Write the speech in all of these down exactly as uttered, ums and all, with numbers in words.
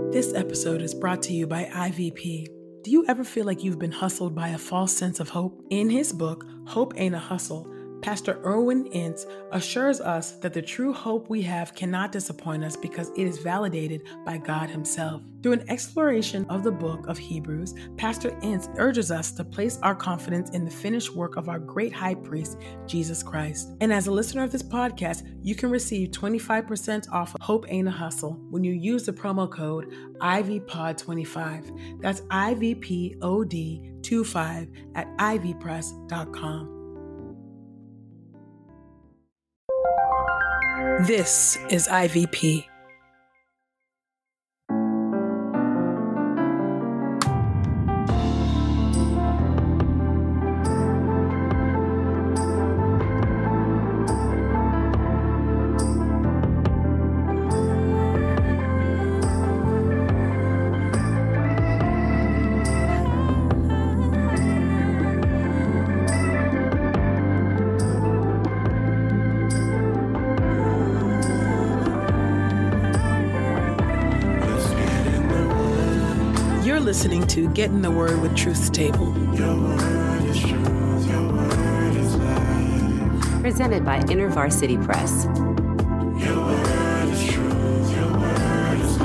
This episode is brought to you by I V P. Do you ever feel like you've been hustled by a false sense of hope? In his book, Hope Ain't a Hustle, Pastor Erwin Ince assures us that the true hope we have cannot disappoint us because it is validated by God himself. Through an exploration of the book of Hebrews, Pastor Ince urges us to place our confidence in the finished work of our great high priest, Jesus Christ. And as a listener of this podcast, you can receive twenty-five percent off of Hope Ain't a Hustle when you use the promo code I V P O D twenty-five. That's I V P O D twenty-five at I V press dot com. This is I V P. Listening to Get in the Word with Truth's Table. Your word is truth, your word is life. Presented by InterVarsity Press. Your word is truth, your word is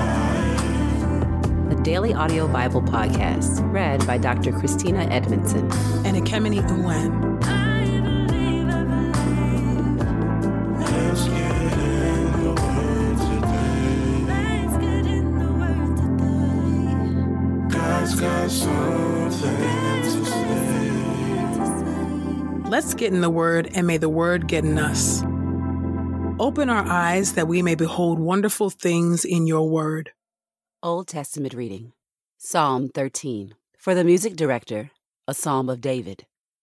life. A daily audio Bible podcast read by Doctor Christina Edmondson and Ekemini Uwan. Let's get in the word today. Let's get in the word today. God's got something to say. Let's get in the Word, and may the Word get in us. Open our eyes that we may behold wonderful things in your Word. Old Testament reading, Psalm thirteen. For the music director, a psalm of David.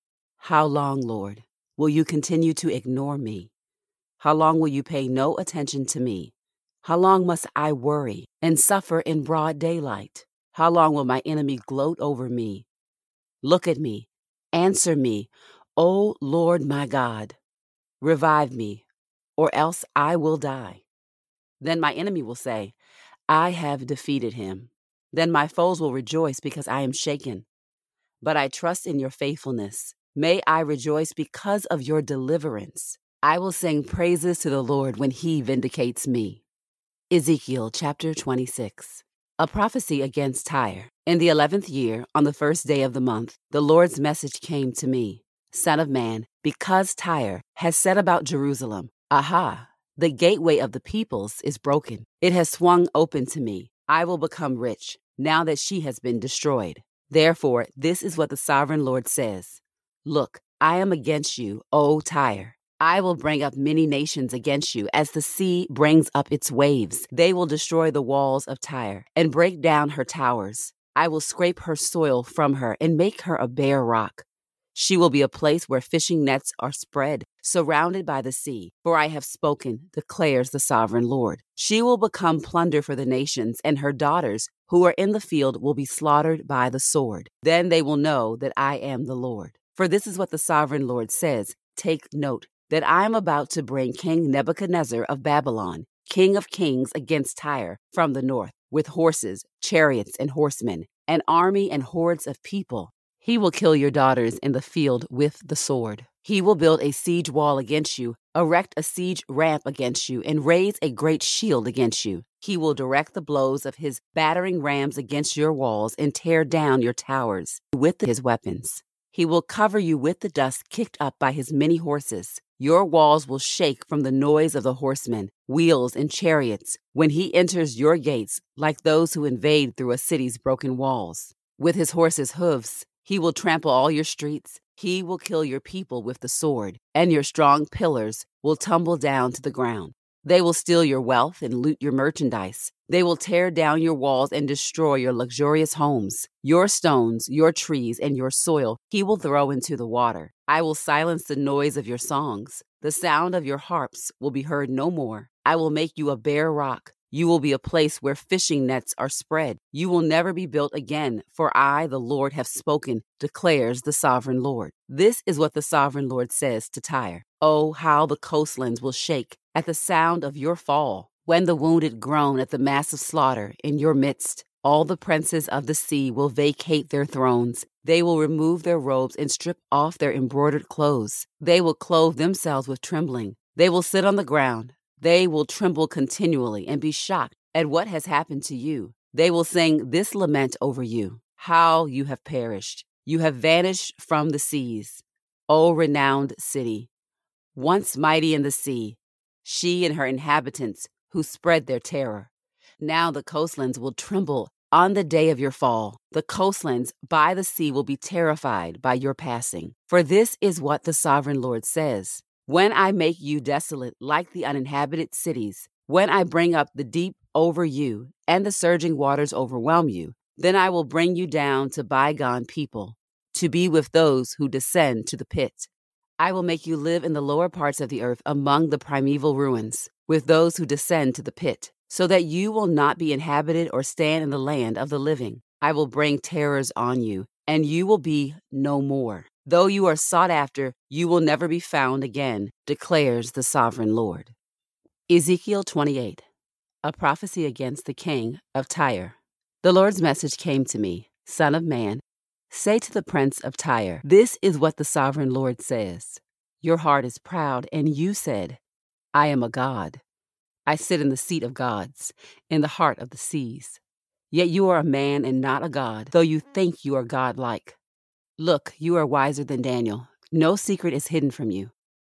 How long, Lord, will you continue to ignore me? How long will you pay no attention to me? How long must I worry and suffer in broad daylight? How long will my enemy gloat over me? Look at me, answer me, O Lord my God. Revive me, or else I will die. Then my enemy will say, I have defeated him. Then my foes will rejoice because I am shaken. But I trust in your faithfulness. May I rejoice because of your deliverance. I will sing praises to the Lord when he vindicates me. Ezekiel chapter twenty-six. A prophecy against Tyre. In the eleventh year, on the first day of the month, the Lord's message came to me. Son of man, because Tyre has said about Jerusalem, Aha, the gateway of the peoples is broken. It has swung open to me. I will become rich, now that she has been destroyed. Therefore, this is what the sovereign Lord says. Look, I am against you, O Tyre. I will bring up many nations against you as the sea brings up its waves. They will destroy the walls of Tyre and break down her towers. I will scrape her soil from her and make her a bare rock. She will be a place where fishing nets are spread, surrounded by the sea. For I have spoken, declares the sovereign Lord. She will become plunder for the nations, and her daughters who are in the field will be slaughtered by the sword. Then they will know that I am the Lord. For this is what the sovereign Lord says. Take note that I am about to bring King Nebuchadnezzar of Babylon, king of kings, against Tyre from the north, with horses, chariots, and horsemen, an army and hordes of people. He will kill your daughters in the field with the sword. He will build a siege wall against you, erect a siege ramp against you, and raise a great shield against you. He will direct the blows of his battering rams against your walls and tear down your towers with his weapons. He will cover you with the dust kicked up by his many horses. Your walls will shake from the noise of the horsemen, wheels, and chariots when he enters your gates like those who invade through a city's broken walls. With his horses' hooves, he will trample all your streets. He will kill your people with the sword, and your strong pillars will tumble down to the ground. They will steal your wealth and loot your merchandise. They will tear down your walls and destroy your luxurious homes. Your stones, your trees, and your soil he will throw into the water. I will silence the noise of your songs. The sound of your harps will be heard no more. I will make you a bare rock. You will be a place where fishing nets are spread. You will never be built again, for I, the Lord, have spoken, declares the sovereign Lord. This is what the sovereign Lord says to Tyre. Oh, how the coastlands will shake at the sound of your fall. When the wounded groan at the massive slaughter in your midst, all the princes of the sea will vacate their thrones. They will remove their robes and strip off their embroidered clothes. They will clothe themselves with trembling. They will sit on the ground. They will tremble continually and be shocked at what has happened to you. They will sing this lament over you: how you have perished. You have vanished from the seas, O renowned city, once mighty in the sea, she and her inhabitants who spread their terror. Now the coastlands will tremble on the day of your fall. The coastlands by the sea will be terrified by your passing. For this is what the sovereign Lord says: when I make you desolate like the uninhabited cities, when I bring up the deep over you and the surging waters overwhelm you, then I will bring you down to bygone people, to be with those who descend to the pit. I will make you live in the lower parts of the earth among the primeval ruins, with those who descend to the pit, so that you will not be inhabited or stand in the land of the living. I will bring terrors on you, and you will be no more. Though you are sought after, you will never be found again, declares the sovereign Lord. Ezekiel twenty-eight, a prophecy against the king of Tyre. The Lord's message came to me: Son of man, say to the prince of Tyre, this is what the sovereign Lord says. Your heart is proud, and you said, I am a god. I sit in the seat of gods, in the heart of the seas. Yet you are a man and not a god, though you think you are godlike. Look, you are wiser than Daniel. No secret is hidden from you.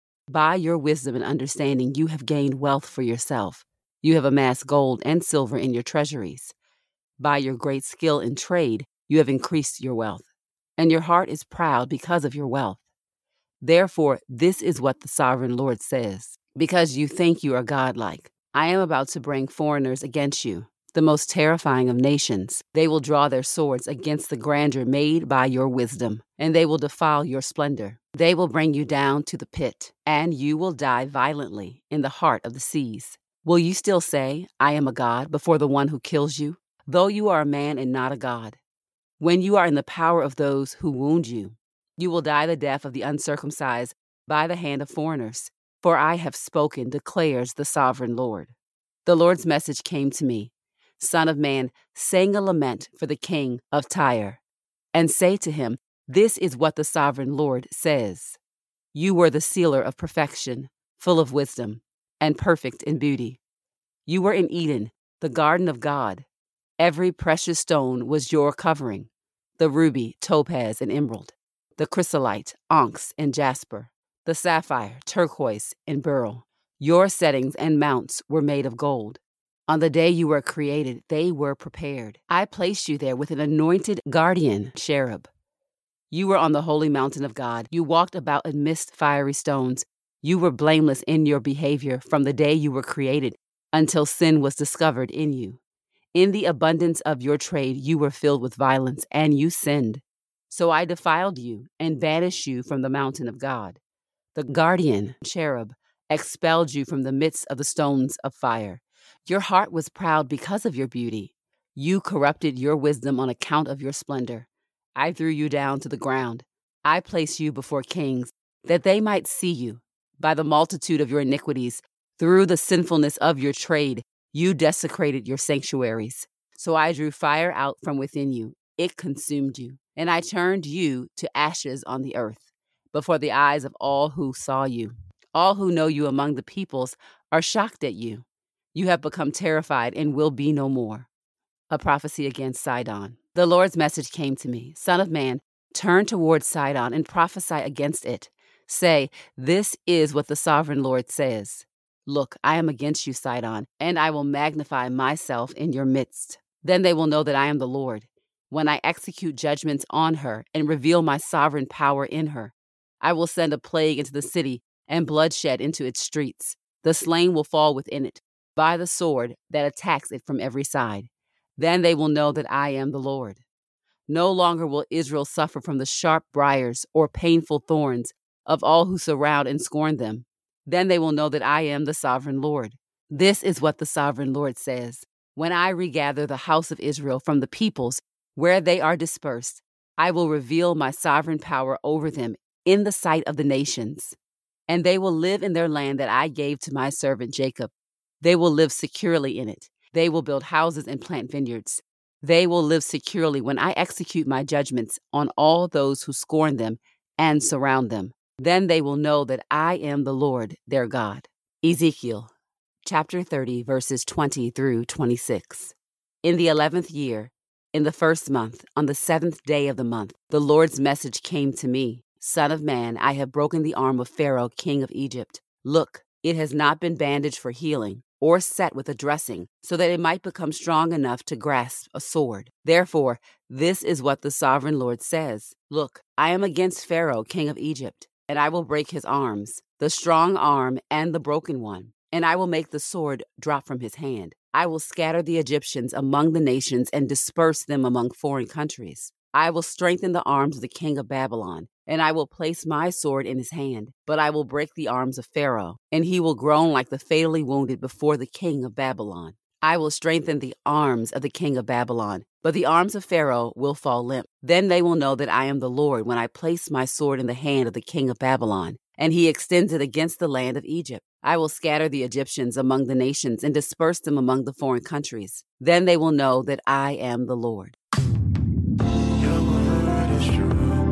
By your wisdom and understanding, you have gained wealth for yourself. You have amassed gold and silver in your treasuries. By your great skill in trade, you have increased your wealth, and your heart is proud because of your wealth. Therefore, this is what the sovereign Lord says: because you think you are godlike, I am about to bring foreigners against you, the most terrifying of nations. They will draw their swords against the grandeur made by your wisdom, and they will defile your splendor. They will bring you down to the pit, and you will die violently in the heart of the seas. Will you still say, I am a god, before the one who kills you? Though you are a man and not a god, when you are in the power of those who wound you, you will die the death of the uncircumcised by the hand of foreigners. For I have spoken, declares the sovereign Lord. The Lord's message came to me: Son of man, sing a lament for the king of Tyre, and say to him, this is what the sovereign Lord says. You were the sealer of perfection, full of wisdom, and perfect in beauty. You were in Eden, the garden of God. Every precious stone was your covering: the ruby, topaz, and emerald, the chrysolite, onyx, and jasper, the sapphire, turquoise, and beryl. Your settings and mounts were made of gold. On the day you were created, they were prepared. I placed you there with an anointed guardian cherub. You were on the holy mountain of God. You walked about amidst fiery stones. You were blameless in your behavior from the day you were created until sin was discovered in you. In the abundance of your trade, you were filled with violence, and you sinned. So I defiled you and banished you from the mountain of God. The guardian cherub expelled you from the midst of the stones of fire. Your heart was proud because of your beauty. You corrupted your wisdom on account of your splendor. I threw you down to the ground. I placed you before kings, that they might see you. By the multitude of your iniquities, through the sinfulness of your trade, you desecrated your sanctuaries. So I drew fire out from within you. It consumed you, and I turned you to ashes on the earth, before the eyes of all who saw you. All who know you among the peoples are shocked at you. You have become terrified and will be no more. A prophecy against Sidon. The Lord's message came to me: Son of man, turn towards Sidon and prophesy against it. Say, this is what the sovereign Lord says. Look, I am against you, Sidon, and I will magnify myself in your midst. Then they will know that I am the Lord, when I execute judgments on her and reveal my sovereign power in her. I will send a plague into the city and bloodshed into its streets. The slain will fall within it by the sword that attacks it from every side. Then they will know that I am the Lord. No longer will Israel suffer from the sharp briars or painful thorns of all who surround and scorn them. Then they will know that I am the sovereign Lord. This is what the sovereign Lord says: when I regather the house of Israel from the peoples where they are dispersed, I will reveal my sovereign power over them in the sight of the nations, and they will live in their land that I gave to my servant Jacob. They will live securely in it. They will build houses and plant vineyards. They will live securely when I execute my judgments on all those who scorn them and surround them. Then they will know that I am the Lord, their God. Ezekiel chapter thirty, verses twenty through twenty-six. In the eleventh year, in the first month, on the seventh day of the month, the Lord's message came to me. Son of man, I have broken the arm of Pharaoh, king of Egypt. Look, it has not been bandaged for healing or set with a dressing, so that it might become strong enough to grasp a sword. Therefore, this is what the sovereign Lord says. Look, I am against Pharaoh, king of Egypt, and I will break his arms, the strong arm and the broken one, and I will make the sword drop from his hand. I will scatter the Egyptians among the nations and disperse them among foreign countries. I will strengthen the arms of the king of Babylon, and I will place my sword in his hand. But I will break the arms of Pharaoh, and he will groan like the fatally wounded before the king of Babylon. I will strengthen the arms of the king of Babylon, but the arms of Pharaoh will fall limp. Then they will know that I am the Lord when I place my sword in the hand of the king of Babylon, and he extends it against the land of Egypt. I will scatter the Egyptians among the nations and disperse them among the foreign countries. Then they will know that I am the Lord. Your word is true.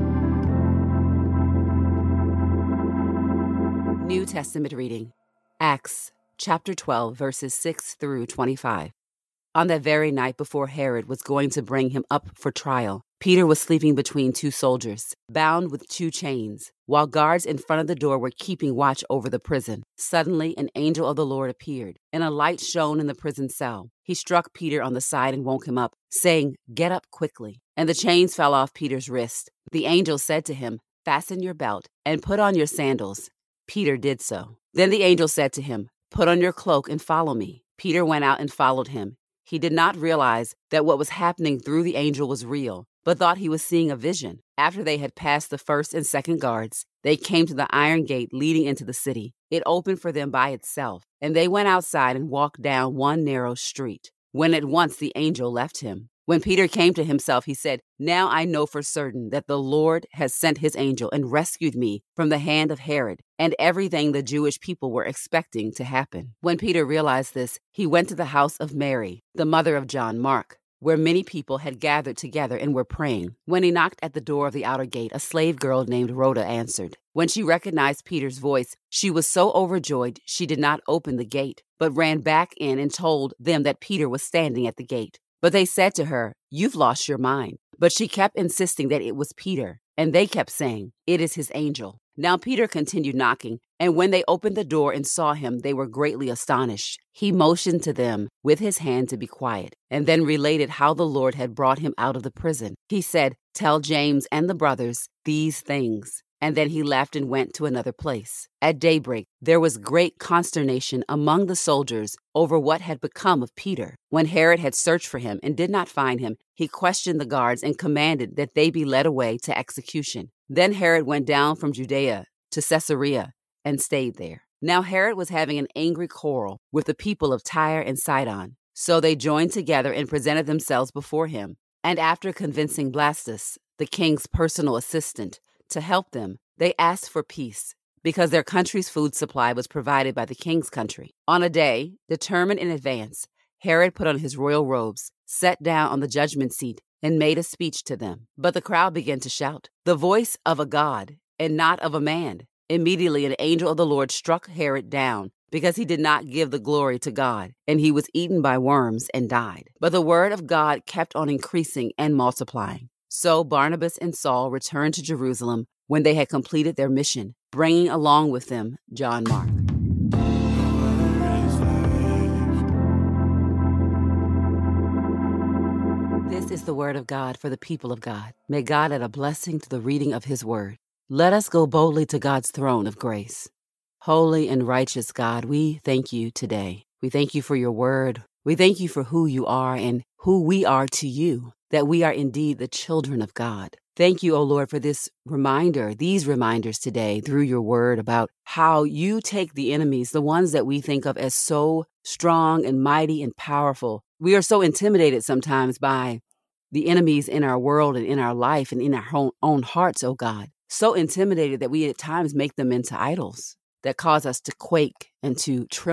New Testament reading, Acts chapter twelve, verses six through twenty-five. On that very night before Herod was going to bring him up for trial, Peter was sleeping between two soldiers, bound with two chains, while guards in front of the door were keeping watch over the prison. Suddenly, an angel of the Lord appeared, and a light shone in the prison cell. He struck Peter on the side and woke him up, saying, "Get up quickly." And the chains fell off Peter's wrist. The angel said to him, "Fasten your belt and put on your sandals." Peter did so. Then the angel said to him, "Put on your cloak and follow me." Peter went out and followed him. He did not realize that what was happening through the angel was real, but thought he was seeing a vision. After they had passed the first and second guards, they came to the iron gate leading into the city. It opened for them by itself, and they went outside and walked down one narrow street, when at once the angel left him. When Peter came to himself, he said, "Now I know for certain that the Lord has sent his angel and rescued me from the hand of Herod and everything the Jewish people were expecting to happen." When Peter realized this, he went to the house of Mary, the mother of John Mark, where many people had gathered together and were praying. When he knocked at the door of the outer gate, a slave girl named Rhoda answered. When she recognized Peter's voice, she was so overjoyed she did not open the gate, but ran back in and told them that Peter was standing at the gate. But they said to her, "You've lost your mind." But she kept insisting that it was Peter, and they kept saying, "It is his angel." Now Peter continued knocking, and when they opened the door and saw him, they were greatly astonished. He motioned to them with his hand to be quiet, and then related how the Lord had brought him out of the prison. He said, "Tell James and the brothers these things." And then he left and went to another place. At daybreak, there was great consternation among the soldiers over what had become of Peter. When Herod had searched for him and did not find him, he questioned the guards and commanded that they be led away to execution. Then Herod went down from Judea to Caesarea and stayed there. Now Herod was having an angry quarrel with the people of Tyre and Sidon. So they joined together and presented themselves before him. And after convincing Blastus, the king's personal assistant, to help them, they asked for peace, because their country's food supply was provided by the king's country. On a day determined in advance, Herod put on his royal robes, sat down on the judgment seat, and made a speech to them. But the crowd began to shout, "The voice of a god, and not of a man." Immediately an angel of the Lord struck Herod down, because he did not give the glory to God, and he was eaten by worms and died. But the word of God kept on increasing and multiplying. So Barnabas and Saul returned to Jerusalem when they had completed their mission, bringing along with them John Mark. This is the word of God for the people of God. May God add a blessing to the reading of his word. Let us go boldly to God's throne of grace. Holy and righteous God, we thank you today. We thank you for your word. We thank you for who you are and who we are to you, that we are indeed the children of God. Thank you, O Lord, for this reminder, these reminders today through your word about how you take the enemies, the ones that we think of as so strong and mighty and powerful. We are so intimidated sometimes by the enemies in our world and in our life and in our own, own hearts, O God. So intimidated that we at times make them into idols that cause us to quake and to tremble.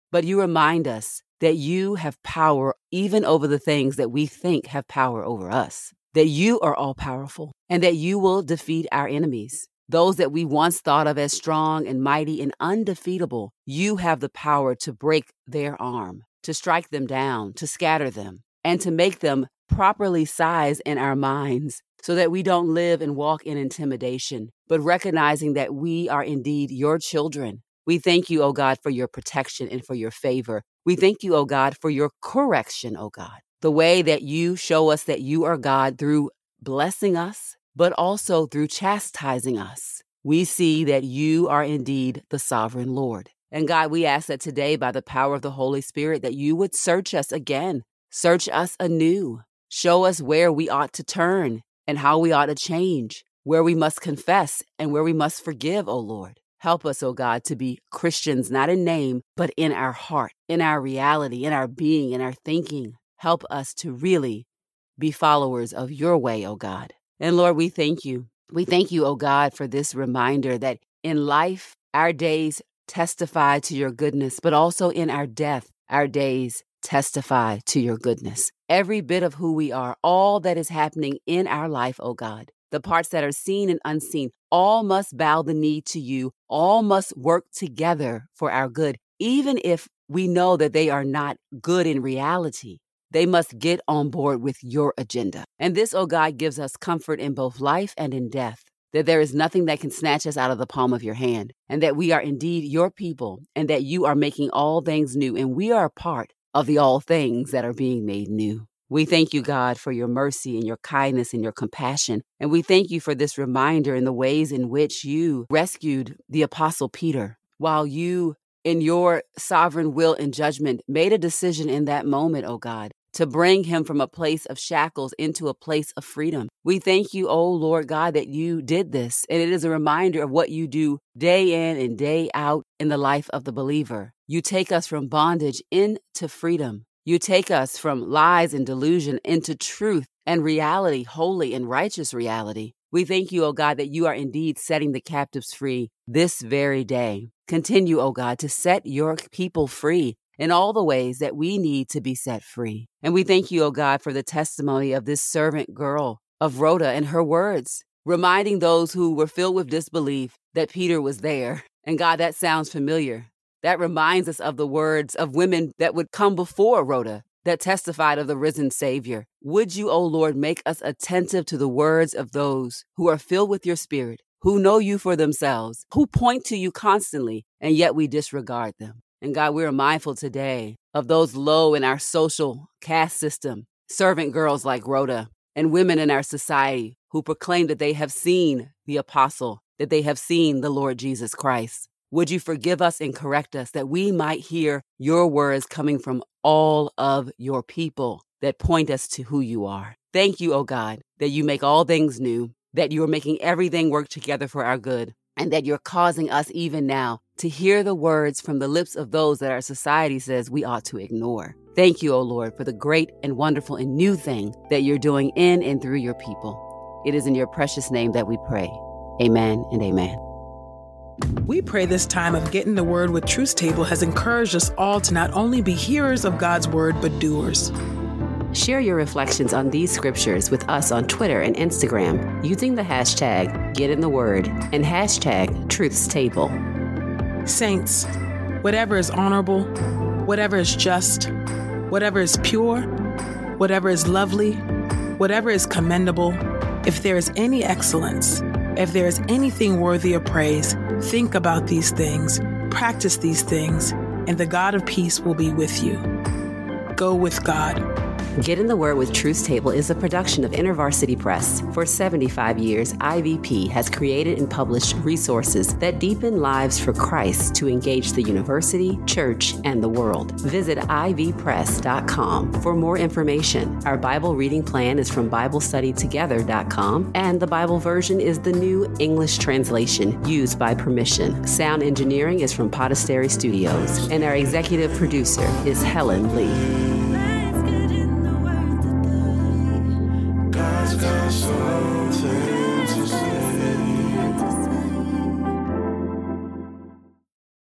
but you remind us that you have power even over the things that we think have power over us, that you are all powerful and that you will defeat our enemies. Those that we once thought of as strong and mighty and undefeatable, you have the power to break their arm, to strike them down, to scatter them, and to make them properly sized in our minds so that we don't live and walk in intimidation, but recognizing that we are indeed your children. We thank you, O God, for your protection and for your favor. We thank you, O God, for your correction, O God, the way that you show us that you are God through blessing us, but also through chastising us. We see that you are indeed the sovereign Lord. And God, we ask that today, by the power of the Holy Spirit, that you would search us again, search us anew, show us where we ought to turn and how we ought to change, where we must confess and where we must forgive, O Lord. Help us, O God, to be Christians, not in name, but in our heart, in our reality, in our being, in our thinking. Help us to really be followers of your way, O God. And Lord, we thank you. We thank you, O God, for this reminder that in life, our days testify to your goodness, but also in our death, our days testify to your goodness. Every bit of who we are, all that is happening in our life, O God, the parts that are seen and unseen, all must bow the knee to you. All must work together for our good, even if we know that they are not good in reality. They must get on board with your agenda. And this, O God, gives us comfort in both life and in death, that there is nothing that can snatch us out of the palm of your hand, and that we are indeed your people, and that you are making all things new, and we are a part of the all things that are being made new. We thank you, God, for your mercy and your kindness and your compassion. And we thank you for this reminder in the ways in which you rescued the Apostle Peter, while you, in your sovereign will and judgment, made a decision in that moment, oh God, to bring him from a place of shackles into a place of freedom. We thank you, oh Lord God, that you did this. And it is a reminder of what you do day in and day out in the life of the believer. You take us from bondage into freedom. You take us from lies and delusion into truth and reality, holy and righteous reality. We thank you, O God, that you are indeed setting the captives free this very day. Continue, O God, to set your people free in all the ways that we need to be set free. And we thank you, O God, for the testimony of this servant girl, of Rhoda, and her words, reminding those who were filled with disbelief that Peter was there. And God, that sounds familiar. That reminds us of the words of women that would come before Rhoda that testified of the risen Savior. Would you, O Lord, make us attentive to the words of those who are filled with your Spirit, who know you for themselves, who point to you constantly, and yet we disregard them. And God, we are mindful today of those low in our social caste system, servant girls like Rhoda, and women in our society who proclaim that they have seen the apostle, that they have seen the Lord Jesus Christ. Would you forgive us and correct us that we might hear your words coming from all of your people that point us to who you are. Thank you, O God, that you make all things new, that you are making everything work together for our good, and that you're causing us even now to hear the words from the lips of those that our society says we ought to ignore. Thank you, O Lord, for the great and wonderful and new thing that you're doing in and through your people. It is in your precious name that we pray. Amen and amen. We pray this time of Getting the Word with Truth Table has encouraged us all to not only be hearers of God's Word, but doers. Share your reflections on these scriptures with us on Twitter and Instagram using the hashtag GetInTheWord and hashtag Truth's Table. Saints, whatever is honorable, whatever is just, whatever is pure, whatever is lovely, whatever is commendable, if there is any excellence, if there is anything worthy of praise, think about these things, practice these things, and the God of peace will be with you. Go with God. Get in the Word with Truth's Table is a production of InterVarsity Press. For seventy-five years, I V P has created and published resources that deepen lives for Christ to engage the university, church, and the world. Visit I V press dot com for more information. Our Bible reading plan is from Bible Study Together dot com, and the Bible version is the New English Translation used by permission. Sound engineering is from Podastery Studios, and our executive producer is Helen Lee. God's got something to say.